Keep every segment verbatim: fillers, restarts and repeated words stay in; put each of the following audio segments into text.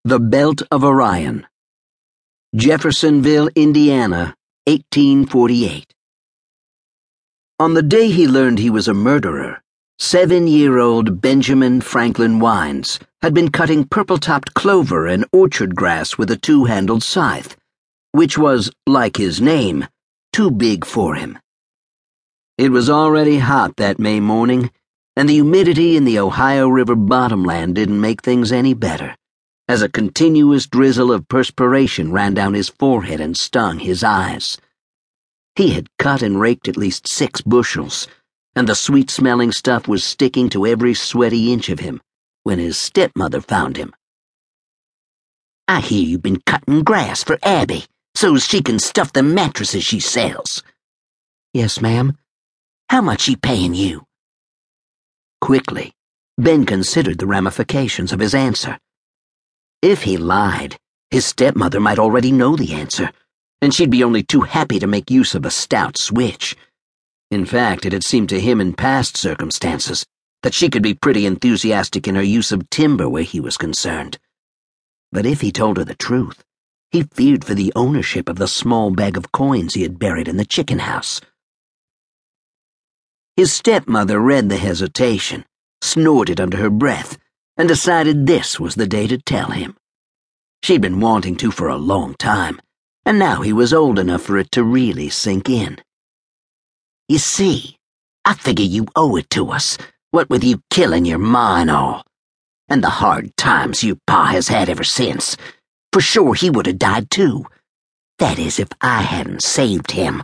The Belt of Orion. Jeffersonville, Indiana, eighteen forty-eight. On the day he learned he was a murderer, seven-year-old Benjamin Franklin Wines had been cutting purple-topped clover and orchard grass with a two-handled scythe, which was, like his name, too big for him. It was already hot that May morning, and the humidity in the Ohio River bottomland didn't make things any better, as a continuous drizzle of perspiration ran down his forehead and stung his eyes. He had cut and raked at least six bushels, and the sweet-smelling stuff was sticking to every sweaty inch of him when his stepmother found him. "I hear you've been cutting grass for Abby, so's she can stuff the mattresses she sells." "Yes, ma'am." "How much she paying you?" Quickly, Ben considered the ramifications of his answer. If he lied, his stepmother might already know the answer, and she'd be only too happy to make use of a stout switch. In fact, it had seemed to him in past circumstances that she could be pretty enthusiastic in her use of timber where he was concerned. But if he told her the truth, he feared for the ownership of the small bag of coins he had buried in the chicken house. His stepmother read the hesitation, snorted under her breath, and decided this was the day to tell him. She'd been wanting to for a long time, and now he was old enough for it to really sink in. "You see, I figure you owe it to us, what with you killing your ma and all, and the hard times your pa has had ever since. For sure he would have died too. That is, if I hadn't saved him."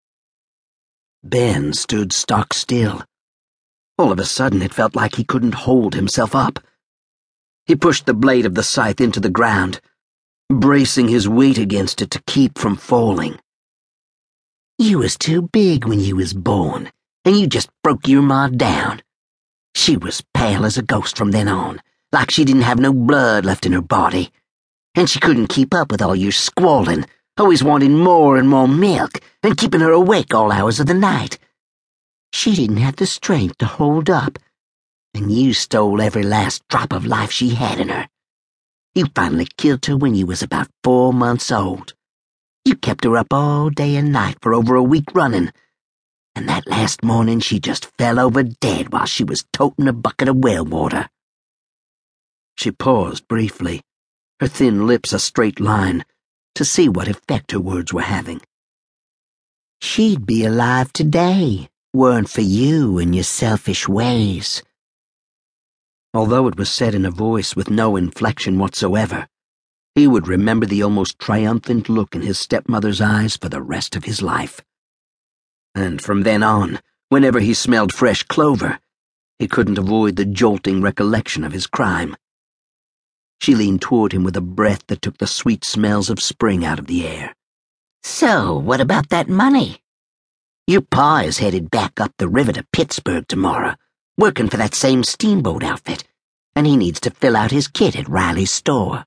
Ben stood stock still. All of a sudden it felt like he couldn't hold himself up. He pushed the blade of the scythe into the ground, bracing his weight against it to keep from falling. "You was too big when you was born, and you just broke your ma down. She was pale as a ghost from then on, like she didn't have no blood left in her body. And she couldn't keep up with all your squalling, always wanting more and more milk, and keeping her awake all hours of the night. She didn't have the strength to hold up, and you stole every last drop of life she had in her. You finally killed her when you was about four months old. You kept her up all day and night for over a week running, and that last morning she just fell over dead while she was toting a bucket of well water." She paused briefly, her thin lips a straight line, to see what effect her words were having. "She'd be alive today, weren't for you and your selfish ways." Although it was said in a voice with no inflection whatsoever, he would remember the almost triumphant look in his stepmother's eyes for the rest of his life. And from then on, whenever he smelled fresh clover, he couldn't avoid the jolting recollection of his crime. She leaned toward him with a breath that took the sweet smells of spring out of the air. "So, what about that money? Your pa is headed back up the river to Pittsburgh tomorrow, working for that same steamboat outfit, and he needs to fill out his kit at Riley's store."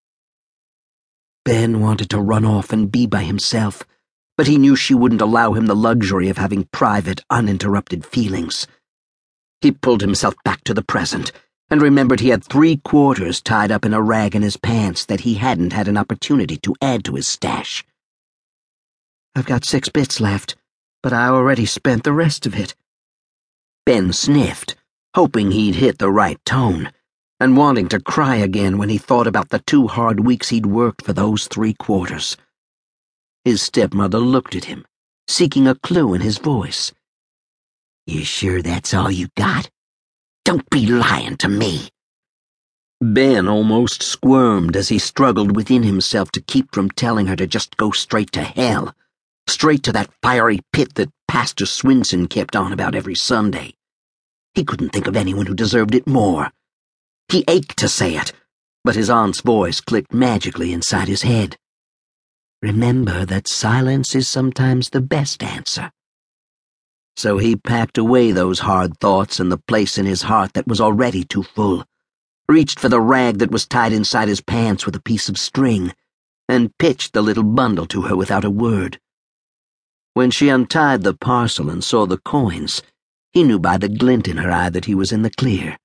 Ben wanted to run off and be by himself, but he knew she wouldn't allow him the luxury of having private, uninterrupted feelings. He pulled himself back to the present, and remembered he had three quarters tied up in a rag in his pants that he hadn't had an opportunity to add to his stash. "I've got six bits left, but I already spent the rest of it." Ben sniffed, hoping he'd hit the right tone, and wanting to cry again when he thought about the two hard weeks he'd worked for those three quarters. His stepmother looked at him, seeking a clue in his voice. "You sure that's all you got? Don't be lying to me." Ben almost squirmed as he struggled within himself to keep from telling her to just go straight to hell, straight to that fiery pit that Pastor Swinson kept on about every Sunday. He couldn't think of anyone who deserved it more. He ached to say it, but his aunt's voice clicked magically inside his head. "Remember that silence is sometimes the best answer." So he packed away those hard thoughts in the place in his heart that was already too full, reached for the rag that was tied inside his pants with a piece of string, and pitched the little bundle to her without a word. When she untied the parcel and saw the coins, he knew by the glint in her eye that he was in the clear.